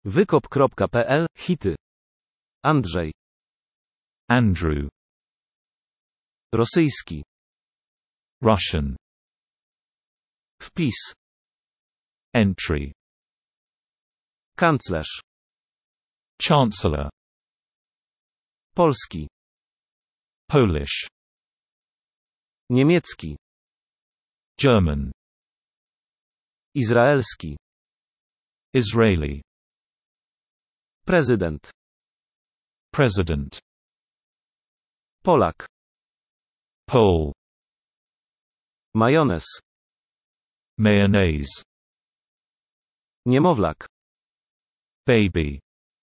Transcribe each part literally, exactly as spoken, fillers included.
wykop kropka pe el, hity. Andrzej. Andrew. Rosyjski. Russian. Wpis. Entry. Kanclerz. Chancellor. Polski. Polish. Niemiecki. German. Izraelski. Israeli. Prezydent. President. Polak. Pole. Majonez. Mayonnaise. Niemowlak. Baby.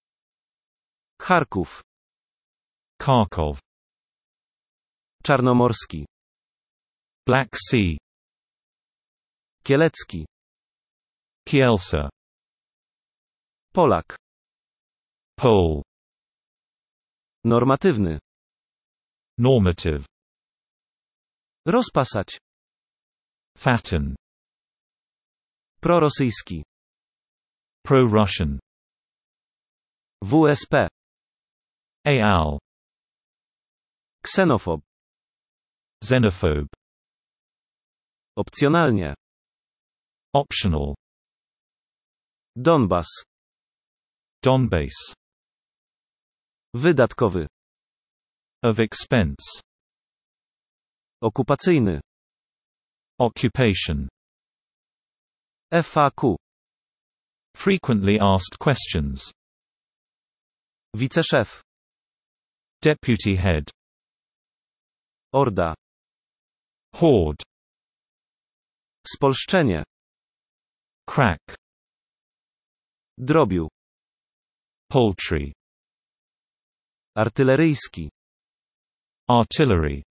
Charków. Kharkov. Czarnomorski. Black Sea. Kielecki. Kielce. Polak. Pole. Normatywny. Normative. Rozpasać. Fatten. Prorosyjski. Pro-Russian. W S P. Al. Ksenofob. Xenophobe. Opcjonalnie. Optional. Donbas. Donbas. Wydatkowy. Of expense. Okupacyjny. Occupation. F A Q. Frequently asked questions. Wiceszef. Deputy head. Orda. Horde. Spolszczenie. Crack. Drobiu. Poultry. Artyleryjski. Artillery.